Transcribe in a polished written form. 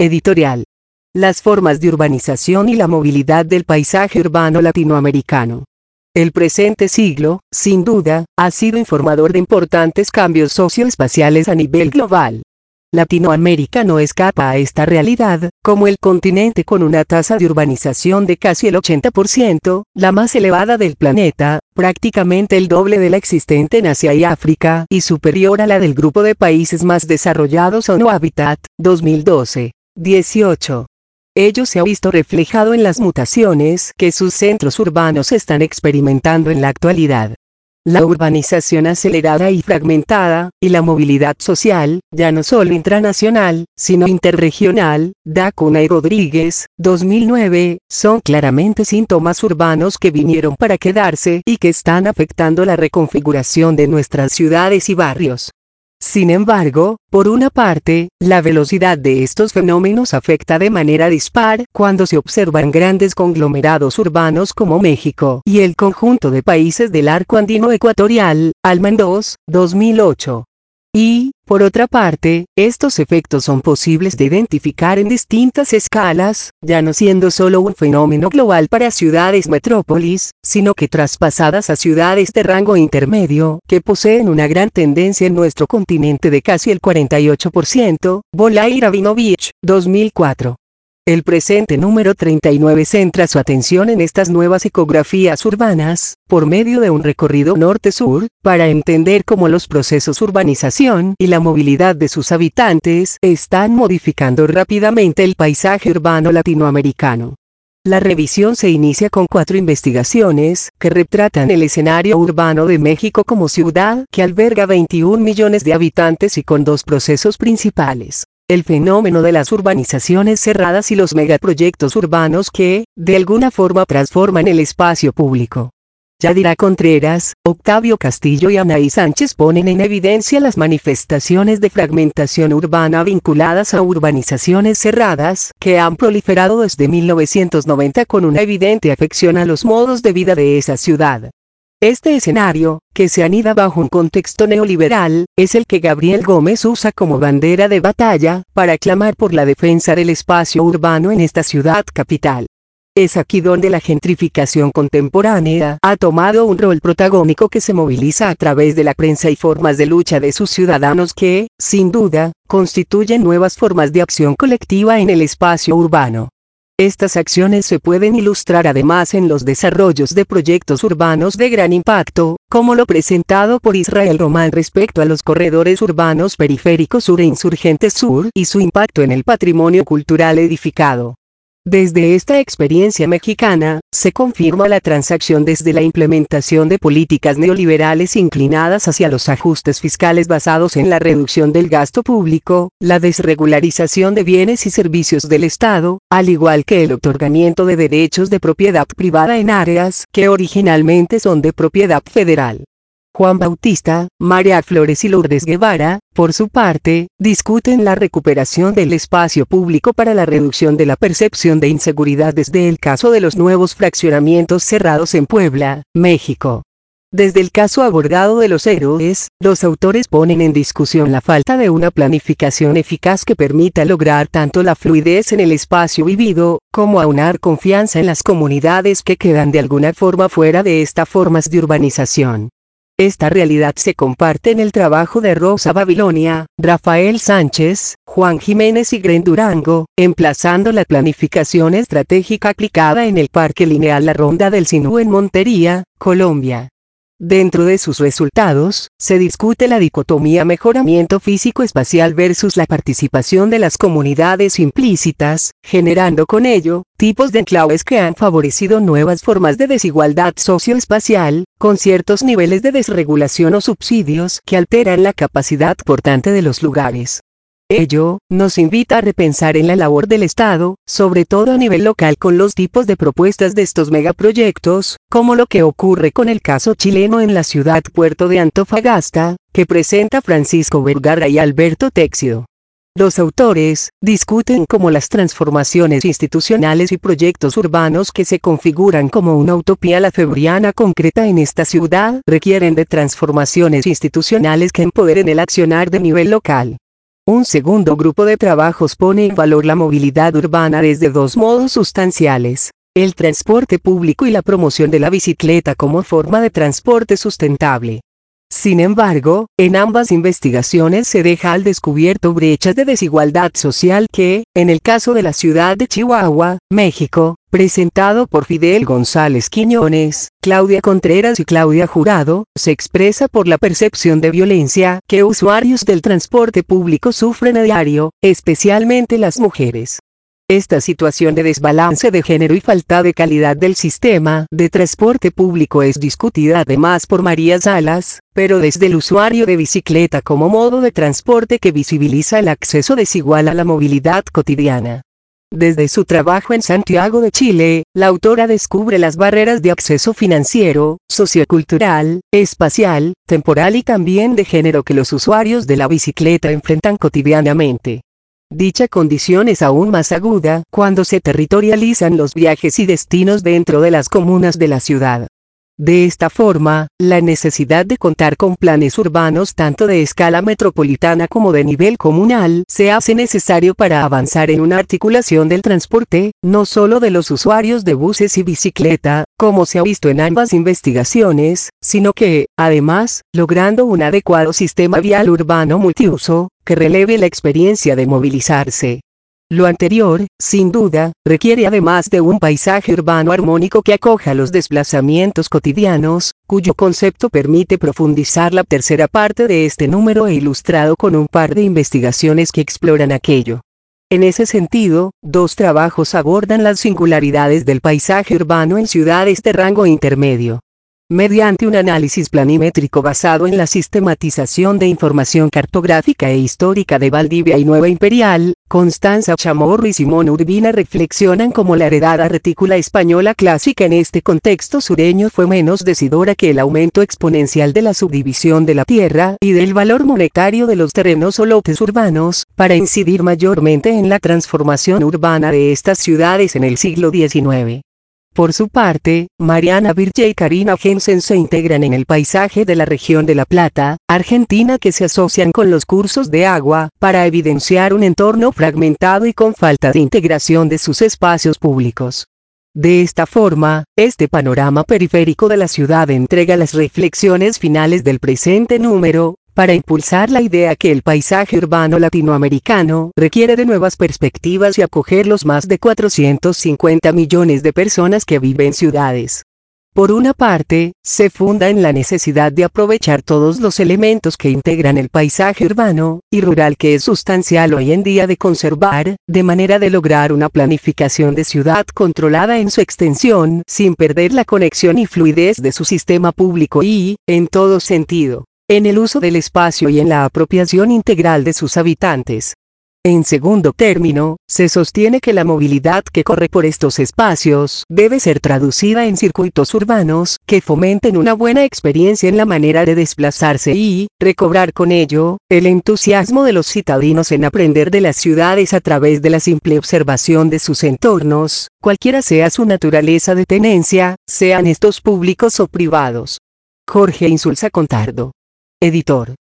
Editorial. Las formas de urbanización y la movilidad del paisaje urbano latinoamericano. El presente siglo, sin duda, ha sido informador de importantes cambios socioespaciales a nivel global. Latinoamérica no escapa a esta realidad, como el continente con una tasa de urbanización de casi el 80%, la más elevada del planeta, prácticamente el doble de la existente en Asia y África, y superior a la del grupo de países más desarrollados ONU Habitat, 2012. 18. Ello se ha visto reflejado en las mutaciones que sus centros urbanos están experimentando en la actualidad. La urbanización acelerada y fragmentada, y la movilidad social, ya no solo intranacional, sino interregional, Dacuna y Rodríguez, 2009, son claramente síntomas urbanos que vinieron para quedarse y que están afectando la reconfiguración de nuestras ciudades y barrios. Sin embargo, por una parte, la velocidad de estos fenómenos afecta de manera dispar cuando se observan grandes conglomerados urbanos como México y el conjunto de países del arco andino ecuatorial, Alman II, 2008. Y, por otra parte, estos efectos son posibles de identificar en distintas escalas, ya no siendo solo un fenómeno global para ciudades metrópolis, sino que traspasadas a ciudades de rango intermedio, que poseen una gran tendencia en nuestro continente de casi el 48%, Volay Rabinovich, 2004. El presente número 39 centra su atención en estas nuevas ecografías urbanas, por medio de un recorrido norte-sur, para entender cómo los procesos de urbanización y la movilidad de sus habitantes están modificando rápidamente el paisaje urbano latinoamericano. La revisión se inicia con 4 investigaciones que retratan el escenario urbano de México como ciudad que alberga 21 millones de habitantes y con 2 procesos principales. El fenómeno de las urbanizaciones cerradas y los megaproyectos urbanos que, de alguna forma transforman el espacio público. Yadira Contreras, Octavio Castillo y Anaí Sánchez ponen en evidencia las manifestaciones de fragmentación urbana vinculadas a urbanizaciones cerradas que han proliferado desde 1990 con una evidente afección a los modos de vida de esa ciudad. Este escenario, que se anida bajo un contexto neoliberal, es el que Gabriel Gómez usa como bandera de batalla, para clamar por la defensa del espacio urbano en esta ciudad capital. Es aquí donde la gentrificación contemporánea ha tomado un rol protagónico que se moviliza a través de la prensa y formas de lucha de sus ciudadanos que, sin duda, constituyen nuevas formas de acción colectiva en el espacio urbano. Estas acciones se pueden ilustrar además en los desarrollos de proyectos urbanos de gran impacto, como lo presentado por Israel Román respecto a los corredores urbanos periféricos sur e insurgentes sur y su impacto en el patrimonio cultural edificado. Desde esta experiencia mexicana, se confirma la transacción desde la implementación de políticas neoliberales inclinadas hacia los ajustes fiscales basados en la reducción del gasto público, la desregularización de bienes y servicios del Estado, al igual que el otorgamiento de derechos de propiedad privada en áreas que originalmente son de propiedad federal. Juan Bautista, María Flores y Lourdes Guevara, por su parte, discuten la recuperación del espacio público para la reducción de la percepción de inseguridad desde el caso de los nuevos fraccionamientos cerrados en Puebla, México. Desde el caso abordado de los héroes, los autores ponen en discusión la falta de una planificación eficaz que permita lograr tanto la fluidez en el espacio vivido, como aunar confianza en las comunidades que quedan de alguna forma fuera de estas formas de urbanización. Esta realidad se comparte en el trabajo de Rosa Babilonia, Rafael Sánchez, Juan Jiménez y Gren Durango, emplazando la planificación estratégica aplicada en el Parque Lineal La Ronda del Sinú en Montería, Colombia. Dentro de sus resultados, se discute la dicotomía mejoramiento físico-espacial versus la participación de las comunidades implícitas, generando con ello, tipos de enclaves que han favorecido nuevas formas de desigualdad socioespacial, con ciertos niveles de desregulación o subsidios que alteran la capacidad portante de los lugares. Ello, nos invita a repensar en la labor del Estado, sobre todo a nivel local con los tipos de propuestas de estos megaproyectos, como lo que ocurre con el caso chileno en la ciudad puerto de Antofagasta, que presenta Francisco Vergara y Alberto Texido. Los autores discuten cómo las transformaciones institucionales y proyectos urbanos que se configuran como una utopía lafebriana concreta en esta ciudad requieren de transformaciones institucionales que empoderen el accionar de nivel local. Un segundo grupo de trabajos pone en valor la movilidad urbana desde dos modos sustanciales: el transporte público y la promoción de la bicicleta como forma de transporte sustentable. Sin embargo, en ambas investigaciones se deja al descubierto brechas de desigualdad social que, en el caso de la ciudad de Chihuahua, México, presentado por Fidel González Quiñones, Claudia Contreras y Claudia Jurado, se expresa por la percepción de violencia que usuarios del transporte público sufren a diario, especialmente las mujeres. Esta situación de desbalance de género y falta de calidad del sistema de transporte público es discutida además por María Salas, pero desde el usuario de bicicleta como modo de transporte que visibiliza el acceso desigual a la movilidad cotidiana. Desde su trabajo en Santiago de Chile, la autora descubre las barreras de acceso financiero, sociocultural, espacial, temporal y también de género que los usuarios de la bicicleta enfrentan cotidianamente. Dicha condición es aún más aguda cuando se territorializan los viajes y destinos dentro de las comunas de la ciudad. De esta forma, la necesidad de contar con planes urbanos tanto de escala metropolitana como de nivel comunal se hace necesario para avanzar en una articulación del transporte, no solo de los usuarios de buses y bicicleta, como se ha visto en ambas investigaciones, sino que, además, logrando un adecuado sistema vial urbano multiuso, que releve la experiencia de movilizarse. Lo anterior, sin duda, requiere además de un paisaje urbano armónico que acoja los desplazamientos cotidianos, cuyo concepto permite profundizar la tercera parte de este número e ilustrado con un par de investigaciones que exploran aquello. En ese sentido, dos trabajos abordan las singularidades del paisaje urbano en ciudades de rango intermedio. Mediante un análisis planimétrico basado en la sistematización de información cartográfica e histórica de Valdivia y Nueva Imperial, Constanza Chamorro y Simón Urbina reflexionan cómo la heredada retícula española clásica en este contexto sureño fue menos decidora que el aumento exponencial de la subdivisión de la tierra y del valor monetario de los terrenos o lotes urbanos, para incidir mayormente en la transformación urbana de estas ciudades en el siglo XIX. Por su parte, Mariana Virche y Karina Jensen se integran en el paisaje de la región de La Plata, Argentina, que se asocian con los cursos de agua, para evidenciar un entorno fragmentado y con falta de integración de sus espacios públicos. De esta forma, este panorama periférico de la ciudad entrega las reflexiones finales del presente número, para impulsar la idea que el paisaje urbano latinoamericano requiere de nuevas perspectivas y acoger los más de 450 millones de personas que viven en ciudades. Por una parte, se funda en la necesidad de aprovechar todos los elementos que integran el paisaje urbano y rural que es sustancial hoy en día de conservar, de manera de lograr una planificación de ciudad controlada en su extensión, sin perder la conexión y fluidez de su sistema público y, en todo sentido, en el uso del espacio y en la apropiación integral de sus habitantes. En segundo término, se sostiene que la movilidad que corre por estos espacios debe ser traducida en circuitos urbanos que fomenten una buena experiencia en la manera de desplazarse y recobrar con ello el entusiasmo de los citadinos en aprender de las ciudades a través de la simple observación de sus entornos, cualquiera sea su naturaleza de tenencia, sean estos públicos o privados. Jorge Insulza Contardo, editor.